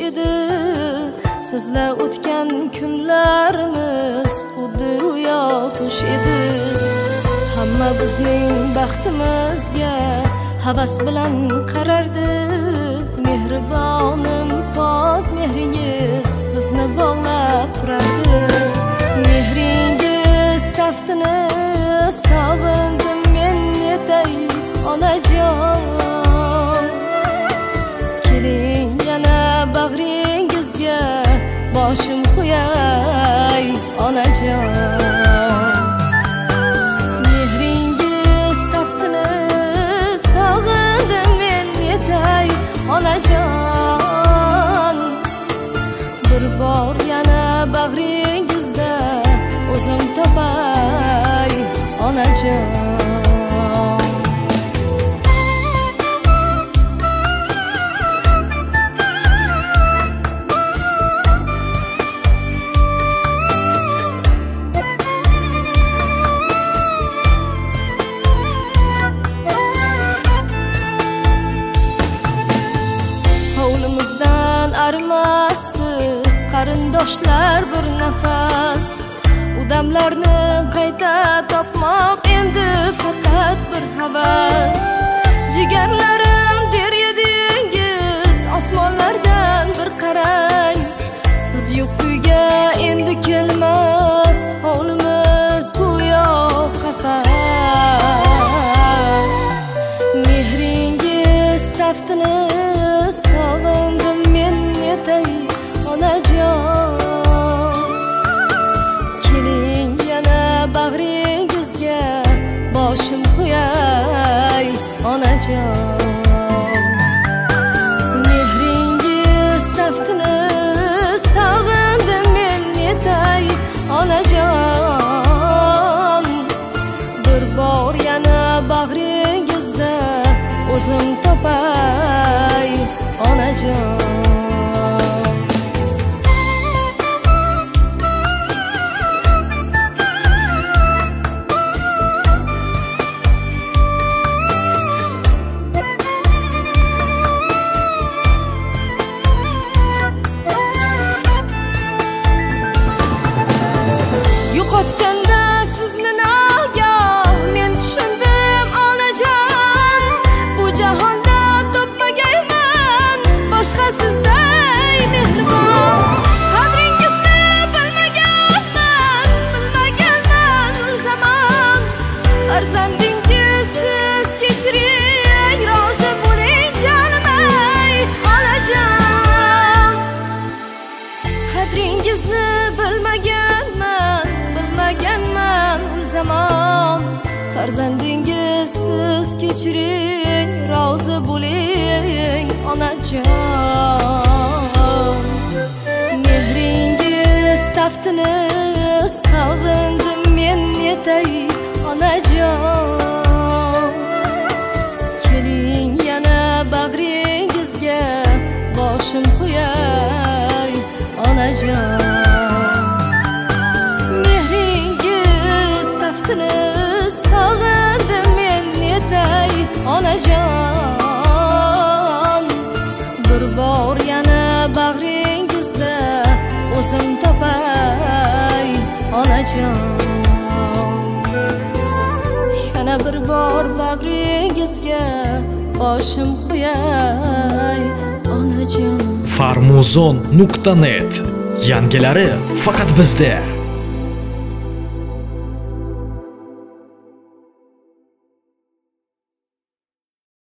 edi. Sizlar o'tgan kunlarimiz xuddi ro'yo tush edi. Hamma bizning baxtimizga havas bilan qarardi. Mehribonim pok mehringiz bizni bog'lab turardi. Mehringiz taftini sog'indim men netay onajon. Keling yana bag'ringizga boshim qo'yay onajon. Mehringiz taftini sog'indim men netay onajon. Bir bor yana bag'ringizda o'zim topay onajon. Hovlimizdan arimasdi qarindoshlar bir nafas. Udamlarni qayta topmoq endi faqat bir havas. Jigarlarim der edingiz osmonlardan bir qarang. Siz yo'q uyga endi kelmas hovlimiz go'yo qafas. Mehringiz taftini sog'indim men netay onajon. Keling yana bag'ringizga boshim qo'yay onajon. Mehringiz taftini sog'indim men netay onajon. Bir bor yana bag'ringizda o'zim topay onajon. Yo'qotganda sizni nagah men tushundim onajon. Bu jahonda topmagayman boshqa sizday mehribon. Qadringizni bilmaganman ul zamon. Farzandingiz siz kechiring rozi bo'ling jonim ay onajon. Qadringizni bilmaganman ul zamon. Farzandingiz siz kechiring rozi bo'ling onajon. Mehringiz taftini sog'indim men netay onajon. Keling yana bag'ringizga boshim qo'yay onajon. Mehringiz taftini sog'indim men netay onajon. Bir bor yana bag'ringizda o'zim topay onajon. Yana bir bor bag'ringizga boshim qo'yay onajon. Farmuzon.net yangilari faqat bizda.